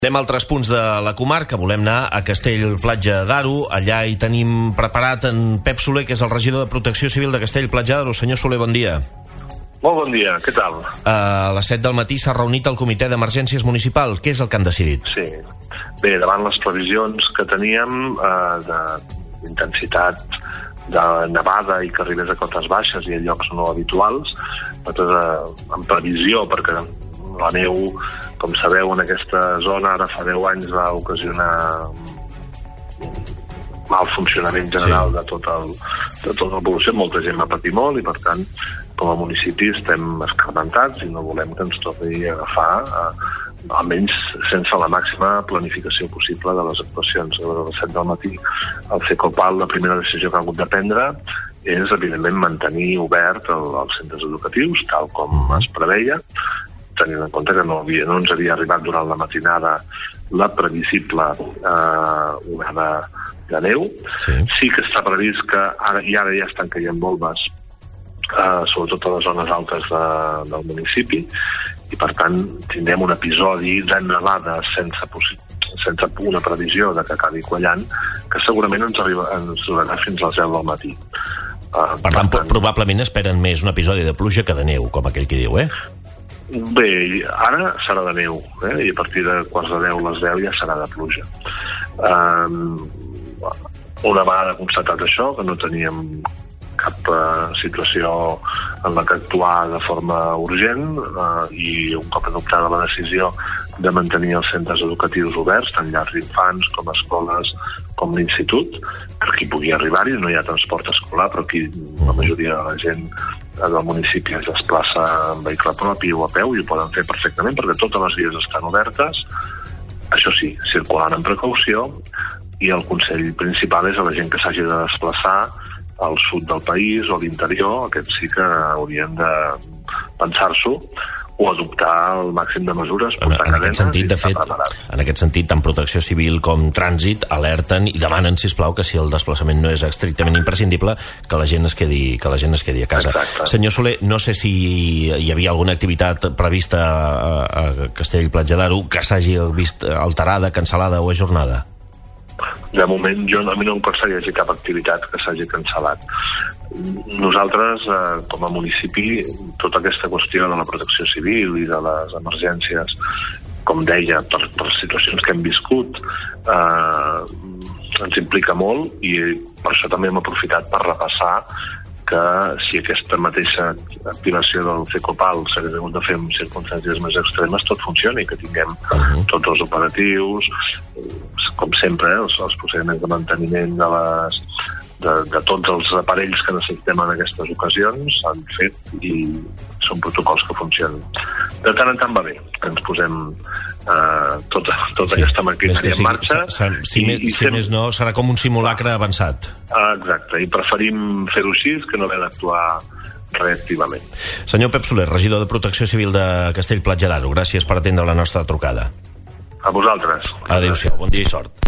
Anem a altres punts de la comarca. Volem anar a Castell-Platja d'Aro. Allà hi tenim preparat en Pep Soler, que és el regidor de Protecció Civil de Castell-Platja d'Aro. Senyor Soler, bon dia. Molt bon dia, què tal? A les 7 del matí s'ha reunit el Comitè d'Emergències Municipal. Què és el que han decidit? Sí. Bé, davant les previsions que teníem d'intensitat de nevada i que arribés a cotes baixes i a llocs no habituals, en previsió, perquè la neu, com sabeu, en aquesta zona ara fa 10 anys va ocasionar mal funcionament general de tota la població. Molta gent va patir molt i, per tant, com a municipi estem escarmentats i no volem que ens torni a agafar, almenys sense la màxima planificació possible de les actuacions. A les 7 del matí, el CECOPAL, la primera decisió que ha hagut de prendre és, evidentment, mantenir obert els centres educatius, tal com es preveia, tenint en compte que no ens havia arribat durant la matinada la previsible onada de neu. Sí que està previst que ara ja estan caient volves, sobretot a les zones altes del municipi, i per tant tindrem un episodi de nevada sense una previsió de que acabi quallant, que segurament ens durarà fins a les 10 del matí. Per tant, probablement esperen més un episodi de pluja que de neu, com aquell que diu, Bé, ara serà de neu, i a partir de quarts de 10, les 10 ja serà de pluja. Una vegada constatat això, que no teníem cap situació en la que actuar de forma urgent, i un cop adoptada la decisió de mantenir els centres educatius oberts, tant llars d'infants com escoles com l'institut, per qui pugui arribar-hi. No hi ha transport escolar, però aquí la majoria de la gent del municipi es desplaça en vehicle propi o a peu, i ho poden fer perfectament perquè totes les vies estan obertes. Això sí, circulant amb precaució, i el consell principal és a la gent que s'hagi de desplaçar al sud del país o a l'interior. Aquests sí que haurien de pensar-s'ho o adoptar el màxim de mesures, portar cadenes i estar preparats. En aquest sentit, tant Protecció Civil com Trànsit alerten i demanen, sisplau, que si el desplaçament no és estrictament imprescindible, que la gent es quedi a casa. Exacte. Senyor Soler, no sé si hi havia alguna activitat prevista a Castell-Platja d'Aro que s'hagi vist alterada, cancel·lada o ajornada? De moment, a mi no em consta que hi hagi cap activitat que s'hagi cancel·lat. Nosaltres, com a municipi, tota aquesta qüestió de la protecció civil i de les emergències, com deia, per situacions que hem viscut, ens implica molt, i per això també hem aprofitat per repassar que si aquesta mateixa activació del CECOPAL s'hagués hagut de fer en circumstàncies més extremes, tot funcioni, que tinguem tots els operatius, com sempre, els procediments de manteniment de tots els aparells que necessitem en aquestes ocasions s'han fet i són protocols que funcionen. De tant en tant va bé que ens posem tota aquesta maquinària en marxa. Si més no, serà com un simulacre avançat. Exacte, i preferim fer-ho així que no haver d'actuar reactivament. Senyor Pep Soler, regidor de Protecció Civil de Castell-Platja d'Aro, gràcies per atendre la nostra trucada. A vosaltres. Adéu-siau, bon dia i sort.